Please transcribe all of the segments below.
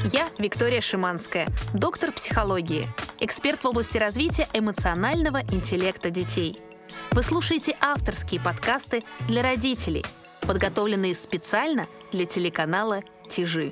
Я Виктория Шиманская, доктор психологии, эксперт в области развития эмоционального интеллекта детей. Вы слушаете авторские подкасты для родителей, подготовленные специально для телеканала «Тижи».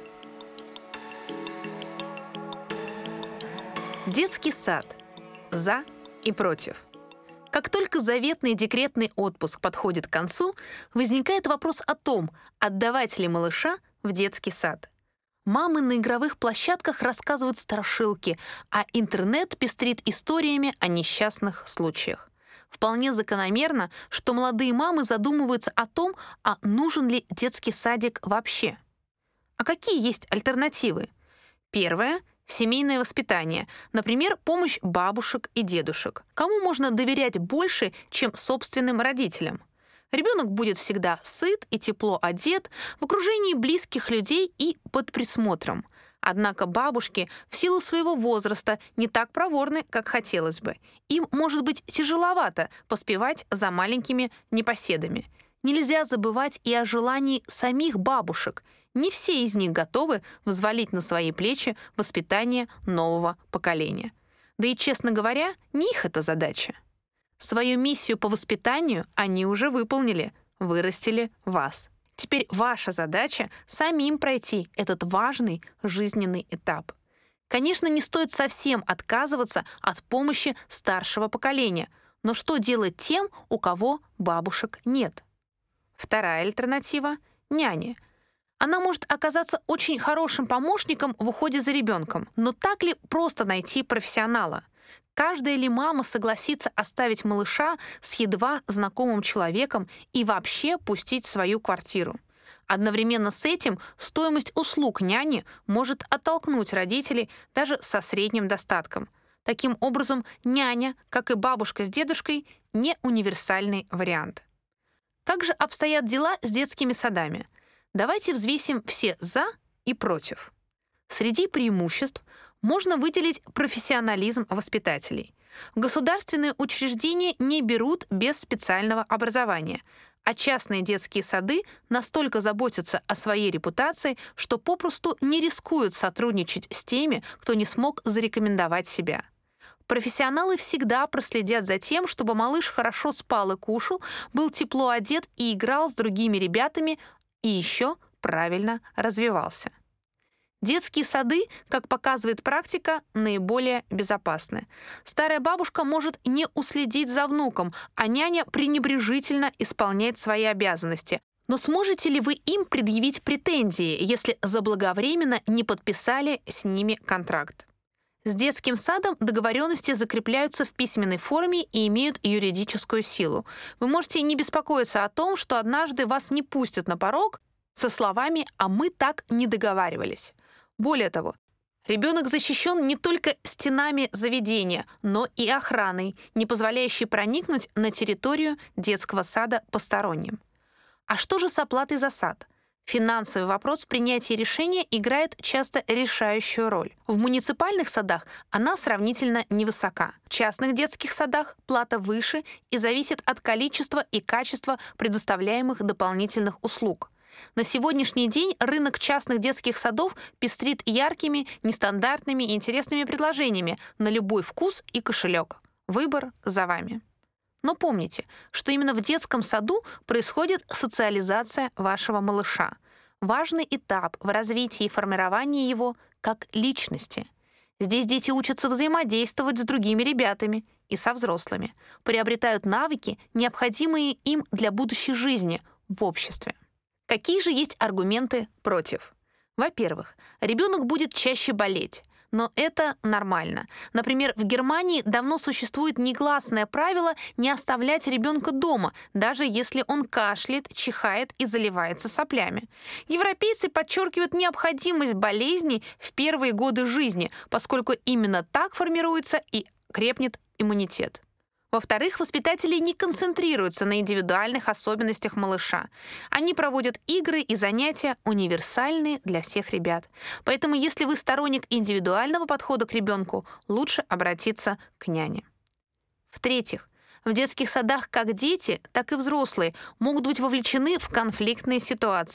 Детский сад. За и против. Как только заветный декретный отпуск подходит к концу, возникает вопрос о том, отдавать ли малыша в детский сад. Мамы на игровых площадках рассказывают страшилки, а интернет пестрит историями о несчастных случаях. Вполне закономерно, что молодые мамы задумываются о том, а нужен ли детский садик вообще. А какие есть альтернативы? Первое — семейное воспитание, например, помощь бабушек и дедушек. Кому можно доверять больше, чем собственным родителям? Ребенок будет всегда сыт и тепло одет, в окружении близких людей и под присмотром. Однако бабушки в силу своего возраста не так проворны, как хотелось бы. Им может быть тяжеловато поспевать за маленькими непоседами. Нельзя забывать и о желании самих бабушек. Не все из них готовы взвалить на свои плечи воспитание нового поколения. Да и, честно говоря, не их это задача. Свою миссию по воспитанию они уже выполнили, вырастили вас. Теперь ваша задача самим пройти этот важный жизненный этап. Конечно, не стоит совсем отказываться от помощи старшего поколения, но что делать тем, у кого бабушек нет? Вторая альтернатива — няня. Она может оказаться очень хорошим помощником в уходе за ребенком, но так ли просто найти профессионала? Каждая ли мама согласится оставить малыша с едва знакомым человеком и вообще пустить в свою квартиру? Одновременно с этим стоимость услуг няни может оттолкнуть родителей даже со средним достатком. Таким образом, няня, как и бабушка с дедушкой, не универсальный вариант. Как же обстоят дела с детскими садами? Давайте взвесим все «за» и «против». Среди преимуществ можно выделить профессионализм воспитателей. Государственные учреждения не берут без специального образования, а частные детские сады настолько заботятся о своей репутации, что попросту не рискуют сотрудничать с теми, кто не смог зарекомендовать себя. Профессионалы всегда проследят за тем, чтобы малыш хорошо спал и кушал, был тепло одет и играл с другими ребятами, и еще правильно развивался. Детские сады, как показывает практика, наиболее безопасны. Старая бабушка может не уследить за внуком, а няня пренебрежительно исполняет свои обязанности. Но сможете ли вы им предъявить претензии, если заблаговременно не подписали с ними контракт? С детским садом договоренности закрепляются в письменной форме и имеют юридическую силу. Вы можете не беспокоиться о том, что однажды вас не пустят на порог со словами «а мы так не договаривались». Более того, ребенок защищен не только стенами заведения, но и охраной, не позволяющей проникнуть на территорию детского сада посторонним. А что же с оплатой за сад? Финансовый вопрос в принятии решения играет часто решающую роль. В муниципальных садах она сравнительно невысока. В частных детских садах плата выше и зависит от количества и качества предоставляемых дополнительных услуг. На сегодняшний день рынок частных детских садов пестрит яркими, нестандартными и интересными предложениями на любой вкус и кошелек. Выбор за вами. Но помните, что именно в детском саду происходит социализация вашего малыша. Важный этап в развитии и формировании его как личности. Здесь дети учатся взаимодействовать с другими ребятами и со взрослыми, приобретают навыки, необходимые им для будущей жизни в обществе. Какие же есть аргументы против? Во-первых, ребенок будет чаще болеть. Но это нормально. Например, в Германии давно существует негласное правило не оставлять ребенка дома, даже если он кашляет, чихает и заливается соплями. Европейцы подчеркивают необходимость болезней в первые годы жизни, поскольку именно так формируется и крепнет иммунитет. Во-вторых, воспитатели не концентрируются на индивидуальных особенностях малыша. Они проводят игры и занятия универсальные для всех ребят. Поэтому, если вы сторонник индивидуального подхода к ребенку, лучше обратиться к няне. В-третьих, в детских садах как дети, так и взрослые могут быть вовлечены в конфликтные ситуации.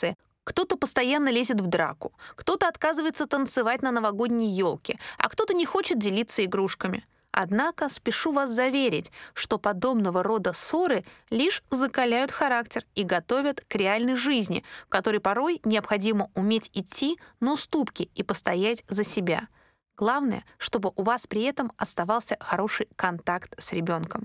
Кто-то постоянно лезет в драку, кто-то отказывается танцевать на новогодней елке, а кто-то не хочет делиться игрушками. Однако спешу вас заверить, что подобного рода ссоры лишь закаляют характер и готовят к реальной жизни, в которой порой необходимо уметь идти на уступки и постоять за себя. Главное, чтобы у вас при этом оставался хороший контакт с ребенком.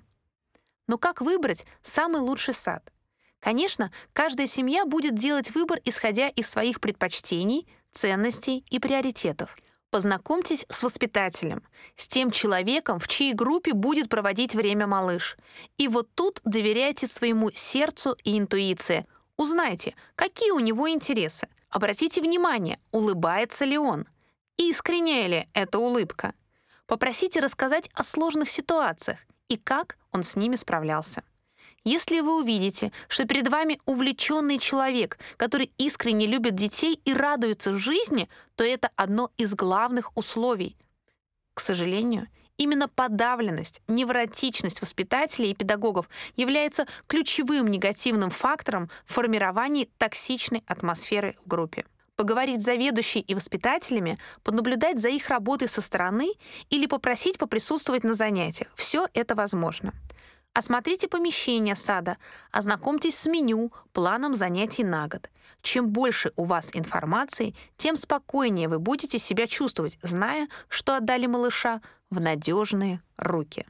Но как выбрать самый лучший сад? Конечно, каждая семья будет делать выбор, исходя из своих предпочтений, ценностей и приоритетов. Познакомьтесь с воспитателем, с тем человеком, в чьей группе будет проводить время малыш. И вот тут доверяйте своему сердцу и интуиции. Узнайте, какие у него интересы. Обратите внимание, улыбается ли он. Искренняя ли эта улыбка? Попросите рассказать о сложных ситуациях и как он с ними справлялся. Если вы увидите, что перед вами увлеченный человек, который искренне любит детей и радуется жизни, то это одно из главных условий. К сожалению, именно подавленность, невротичность воспитателей и педагогов является ключевым негативным фактором в формировании токсичной атмосферы в группе. Поговорить с заведующей и воспитателями, понаблюдать за их работой со стороны или попросить поприсутствовать на занятиях – все это возможно. Осмотрите помещение сада, ознакомьтесь с меню, планом занятий на год. Чем больше у вас информации, тем спокойнее вы будете себя чувствовать, зная, что отдали малыша в надежные руки.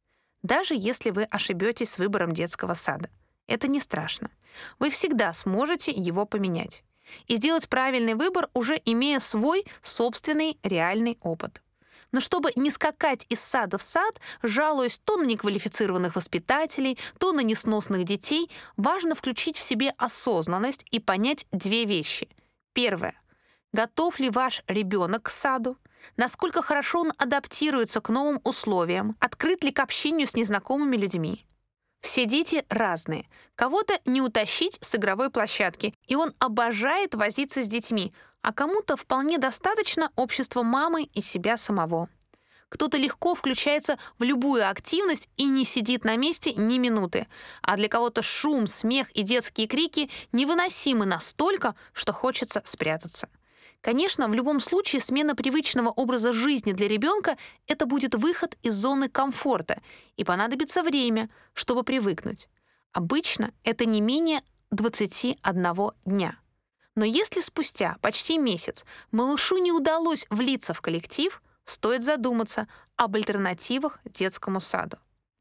Даже если вы ошибетесь с выбором детского сада, это не страшно. Вы всегда сможете его поменять и сделать правильный выбор, уже имея свой собственный реальный опыт. Но чтобы не скакать из сада в сад, жалуясь то на неквалифицированных воспитателей, то на несносных детей, важно включить в себе осознанность и понять две вещи. Первое. Готов ли ваш ребенок к саду? Насколько хорошо он адаптируется к новым условиям? Открыт ли к общению с незнакомыми людьми? Все дети разные. Кого-то не утащить с игровой площадки, и он обожает возиться с детьми, а кому-то вполне достаточно общества мамы и себя самого. Кто-то легко включается в любую активность и не сидит на месте ни минуты, а для кого-то шум, смех и детские крики невыносимы настолько, что хочется спрятаться. Конечно, в любом случае смена привычного образа жизни для ребенка — это будет выход из зоны комфорта, и понадобится время, чтобы привыкнуть. Обычно это не менее 21 дня. Но если спустя почти месяц малышу не удалось влиться в коллектив, стоит задуматься об альтернативах детскому саду.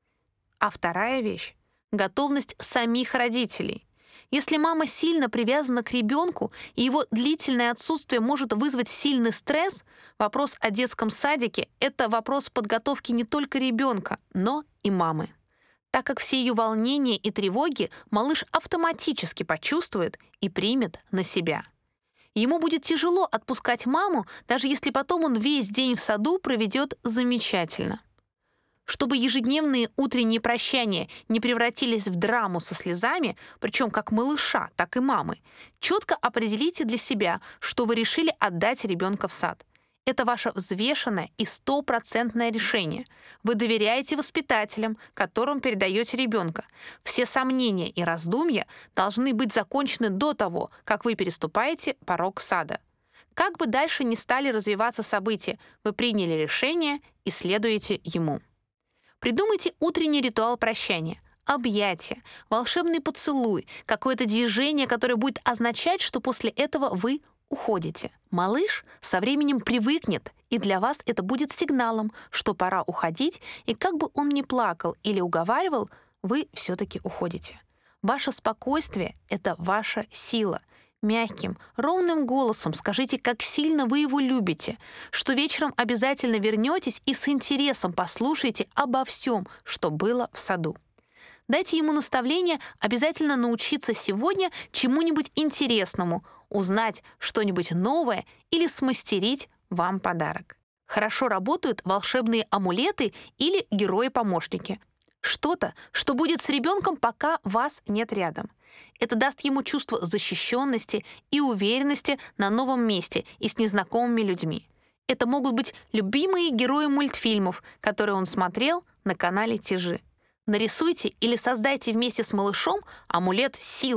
А вторая вещь — готовность самих родителей. Если мама сильно привязана к ребенку, и его длительное отсутствие может вызвать сильный стресс, вопрос о детском садике — это вопрос подготовки не только ребенка, но и мамы. Так как все ее волнения и тревоги малыш автоматически почувствует и примет на себя. Ему будет тяжело отпускать маму, даже если потом он весь день в саду проведет замечательно. Чтобы ежедневные утренние прощания не превратились в драму со слезами, причем как малыша, так и мамы, четко определите для себя, что вы решили отдать ребенка в сад. Это ваше взвешенное и 100% решение. Вы доверяете воспитателям, которым передаете ребенка. Все сомнения и раздумья должны быть закончены до того, как вы переступаете порог сада. Как бы дальше ни стали развиваться события, вы приняли решение и следуете ему. Придумайте утренний ритуал прощания. Объятие, волшебный поцелуй, какое-то движение, которое будет означать, что после этого вы уходите. Малыш со временем привыкнет, и для вас это будет сигналом, что пора уходить, и как бы он ни плакал или уговаривал, вы все-таки уходите. Ваше спокойствие — это ваша сила. Мягким, ровным голосом скажите, как сильно вы его любите, что вечером обязательно вернетесь и с интересом послушайте обо всем, что было в саду. Дайте ему наставление обязательно научиться сегодня чему-нибудь интересному, узнать что-нибудь новое или смастерить вам подарок. Хорошо работают волшебные амулеты или герои-помощники. Что-то, что будет с ребенком, пока вас нет рядом. Это даст ему чувство защищенности и уверенности на новом месте и с незнакомыми людьми. Это могут быть любимые герои мультфильмов, которые он смотрел на канале Тижи. Нарисуйте или создайте вместе с малышом амулет силы.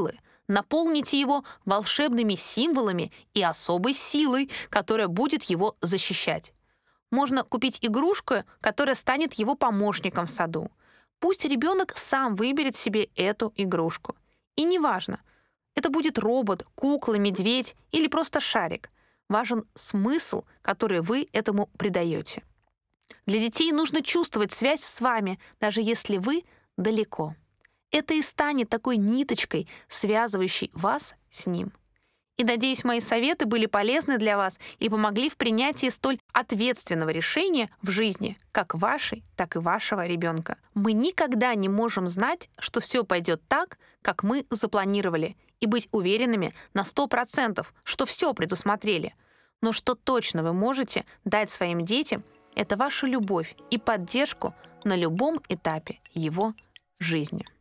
Наполните его волшебными символами и особой силой, которая будет его защищать. Можно купить игрушку, которая станет его помощником в саду. Пусть ребенок сам выберет себе эту игрушку. И неважно, это будет робот, кукла, медведь или просто шарик. Важен смысл, который вы этому придаете. Для детей нужно чувствовать связь с вами, даже если вы далеко. Это и станет такой ниточкой, связывающей вас с ним. И, надеюсь, мои советы были полезны для вас и помогли в принятии столь ответственного решения в жизни, как вашей, так и вашего ребенка. Мы никогда не можем знать, что все пойдет так, как мы запланировали, и быть уверенными на 100%, что все предусмотрели. Но что точно вы можете дать своим детям, это вашу любовь и поддержку на любом этапе его жизни.